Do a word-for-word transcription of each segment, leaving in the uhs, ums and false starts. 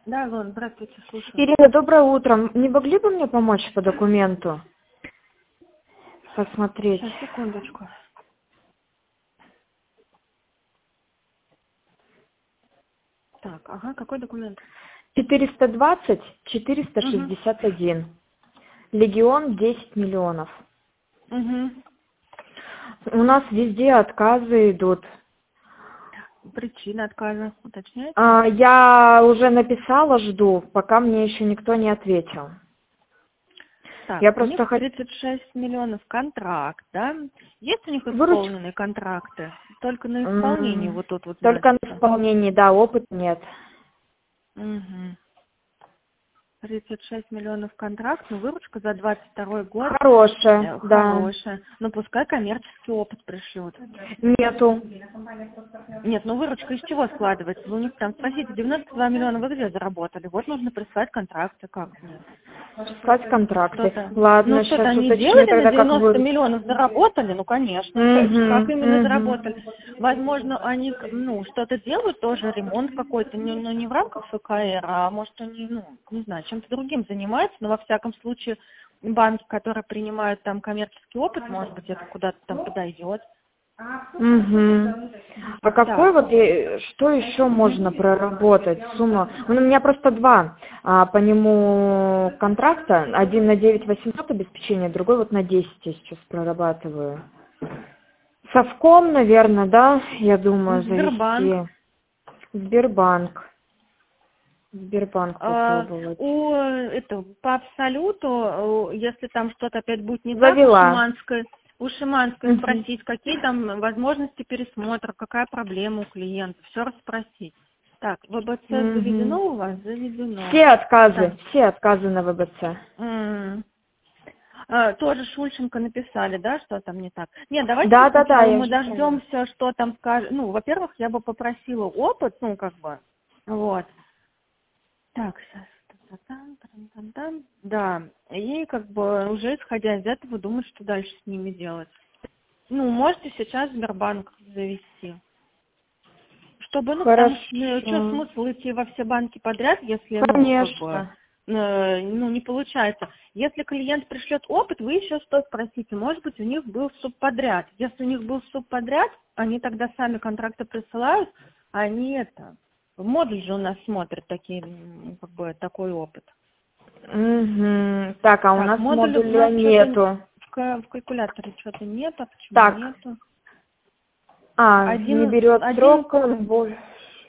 Да, Лон, здравствуйте, слушаю. Ирина, доброе утро. Не могли бы мне помочь по документу? Посмотреть. Сейчас, секундочку. Так, ага, какой документ? четыреста двадцать четыреста Угу. шестьдесят один. Легион десять миллионов. Угу. У нас везде отказы идут. Причина отказа, уточняете? А, я уже написала, жду, пока мне еще никто не ответил. Так, Я у них просто хочу... тридцать шесть миллионов контракт, да? Есть у них Выручка. исполненные контракты? Только на исполнении вот тут вот Только на значится. исполнении, да, опыт нет. Угу. тридцать шесть миллионов контракт, но выручка за двадцать второй год Хорошая, э, да. хорошая. Но пускай коммерческий опыт пришлют. Нету. Нет, ну выручка из чего складывается? Вы у них там спросите, девяносто два миллиона вы где заработали? Вот нужно прислать контракты, как нет? Прислать контракты. Что-то. Ну Ладно, что-то сейчас они уточню делали на тогда, как девяносто выручка. миллионов, заработали? Ну, конечно. Как Угу, именно угу. заработали? Возможно, они, ну, что-то делают тоже, ремонт какой-то, ну, ну, не в рамках ФКР, а может они, ну, не знаю, чем-то другим занимаются, но во всяком случае банки, которые принимают там коммерческий опыт, может быть, это куда-то там подойдет. Угу. А какой Так. вот, и- что еще можно проработать? Сумма? Ну, у меня просто два а, по нему контракта. Один на девять восемьсот обеспечения, другой вот на десять я сейчас прорабатываю. Совком, наверное, да, я думаю, Сбербанк. завести. Сбербанк. Сбербанк А, попробовать. у это по абсолюту, э, если там что-то опять будет не так, у Завела. Шиманской, у Шиманской Мгм. спросить, какие там возможности пересмотра, какая проблема у клиента, все расспросить. Так, ВБЦ Мгм. заведено у вас? Заведено. Все отказы, Так, все отказы на ВБЦ. м, а, тоже Шульченко написали, да, что там не так. Нет, давайте Да, да, да, сначала я мы же поняла. дождемся, что там скажет. Ну, во-первых, я бы попросила опыт, ну, как бы, вот. Так, сейчас. Та-та-там, тарам-там-там. Да, и как бы уже исходя из этого думать, что дальше с ними делать. Ну, можете сейчас Сбербанк завести. Чтобы, ну, потому что, ну, что Хорошо. смысл идти во все банки подряд, если, ну, как бы, Конечно. э, ну, не получается. Если клиент пришлет опыт, вы еще что спросите. Может быть, у них был субподряд. Если у них был субподряд, они тогда сами контракты присылают, а они это... Модуль же у нас смотрит такие, м, как бы, такой опыт. Угу. Так, а у Так, нас модуль у модуля нас что-то нету. в, ка- в калькуляторе что-то нет, а почему Так, нету? а, не Один, берет один срок, он больше.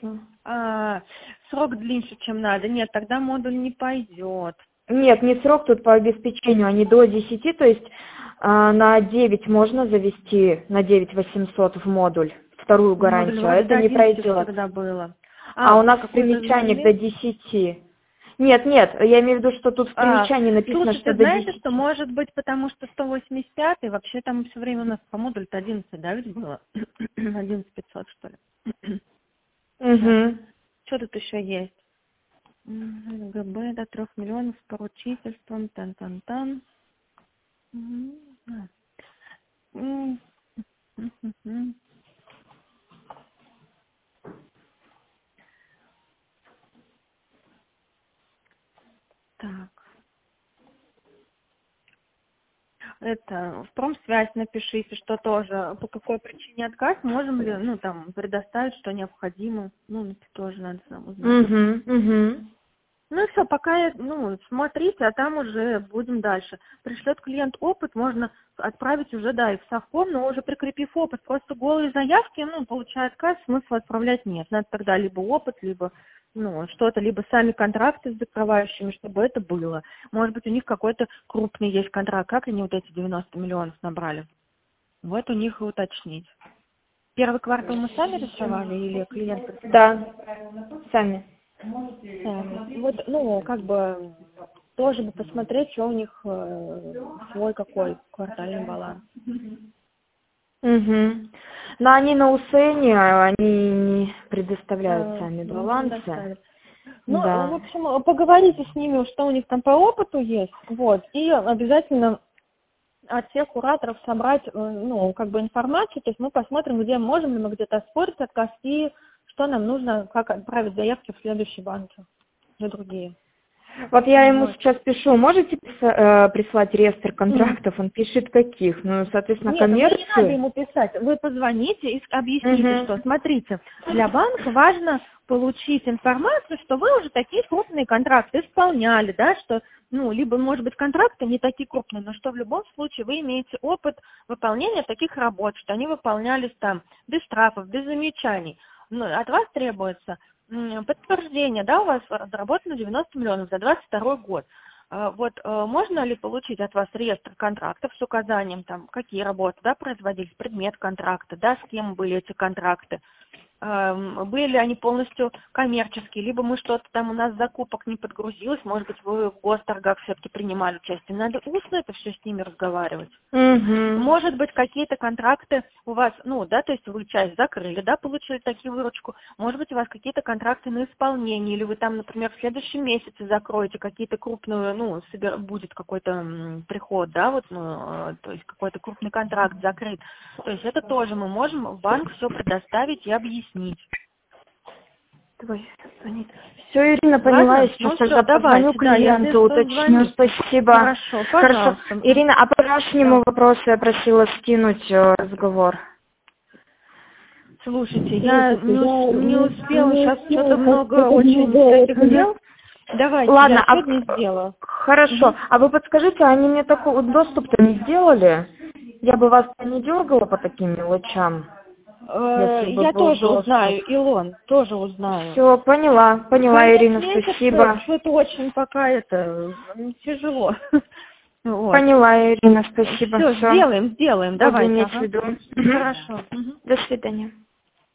а, срок длиннее, чем надо. Нет, тогда модуль не пойдет. Нет, не срок тут по обеспечению, они до десяти, то есть а, на девять можно завести, на девять восемьсот в модуль, вторую Модуль гарантию, а вроде это до не одиннадцати пройдет. всегда было. А, А у вы нас в какой-то примечаниях до ввели? десяти. Нет, нет, я имею в виду, что тут в А, примечании написано, что слушайте, до знаете, что десяти. может быть, потому что сто восемьдесят пять, вообще там все время у нас по модулю-то одиннадцать, да, ведь было? одиннадцать пятьсот, что ли? Сейчас. Угу. Что тут еще есть? Мгм, ГБ до трех миллионов с поручительством, тан-тан-тан. Мгм, да. М, м, м, м. Так, это в промсвязь напишите, что тоже по какой причине отказ, можем ли, ну, там, предоставить, что необходимо, ну, это тоже надо нам узнать. Угу, угу. Ну и все, пока, я- ну, смотрите, а там уже будем дальше. Пришлет клиент опыт, можно отправить уже, да, и в совком, но уже прикрепив опыт. Просто голые заявки, ну, получая отказ, смысла отправлять нет. Надо тогда либо опыт, либо, ну, что-то, либо сами контракты с закрывающими, чтобы это было. Может быть, у них какой-то крупный есть контракт. Как они вот эти девяносто миллионов набрали? Вот у них и уточнить. Первый квартал мы сами рисовали или клиент присылал? Да, сами. Сами. Вот, ну, как бы тоже бы посмотреть, что у них э, свой какой квартальный баланс. Угу. Но они на УСЭНе, а они не предоставляют Э, сами не балансы. предоставят. Ну, в Да. общем, поговорите с ними, что у них там по опыту есть, вот, и обязательно от всех кураторов собрать, э, ну, как бы информацию, то есть мы посмотрим, где можем ли мы где-то оспорить отказ и что нам нужно, как отправить заявки в следующие банки. на другие. Вот я ему Вот. сейчас пишу, можете э, прислать реестр контрактов? Он пишет каких? Ну, соответственно, Нет, мне коммерцию. не надо ему писать. Вы позвоните и объясните, Мгм. что, смотрите, для банка важно получить информацию, что вы уже такие крупные контракты исполняли, да, что, ну, либо, может быть, контракты не такие крупные, но что в любом случае вы имеете опыт выполнения таких работ, что они выполнялись там без штрафов, без замечаний. Ну, от вас требуется м, подтверждение, да, у вас разработано девяносто миллионов за двадцать второй год. А, Вот э, можно ли получить от вас реестр контрактов с указанием, там, какие работы, да, производились, предмет контракта, да, с кем были эти контракты, Эм, были ли они полностью коммерческие, либо мы что-то там, у нас закупок не подгрузилось, может быть, вы в госторгах все-таки принимали участие. Надо устно это все с ними разговаривать. Мгм. Может быть, какие-то контракты у вас, ну, да, то есть вы часть закрыли, да, получили такие выручку. Может быть, у вас какие-то контракты на исполнение, или вы там, например, в следующем месяце закроете какие-то крупные, ну, собер... будет какой-то м, приход, да, вот, ну, э, то есть какой-то крупный контракт закрыт. То есть это тоже мы можем в банк все предоставить и объяснить. Давай звонить. Все, Ирина, поняла, я Ладно? сейчас Ну тогда все, позвоню давайте, да, если клиенту, что, уточню, звоните. спасибо. Хорошо, Хорошо. пожалуйста. Ирина, а по Да. вчерашнему вопросу я просила скинуть э, разговор. Слушайте, я Слушайте, не, ус- я не не, успела, не сейчас что-то успела, сейчас много что-то очень много всяких очень. дел. Давайте, Ладно, я а сегодня к- сделаю. хорошо. Мгм. А вы подскажите, они мне такой вот доступ-то не сделали? Я бы вас не дергала по таким мелочам, Э, если бы Я был тоже доступ. узнаю, Илон, тоже узнаю. Все, поняла, поняла, Конец Ирина, месяца, спасибо. что-то очень пока это м, тяжело. Вот. Поняла, Ирина, спасибо. Все, Все. сделаем, сделаем, Буду давайте. иметь в Ага. виду. Мгм. Хорошо. Мгм. До свидания.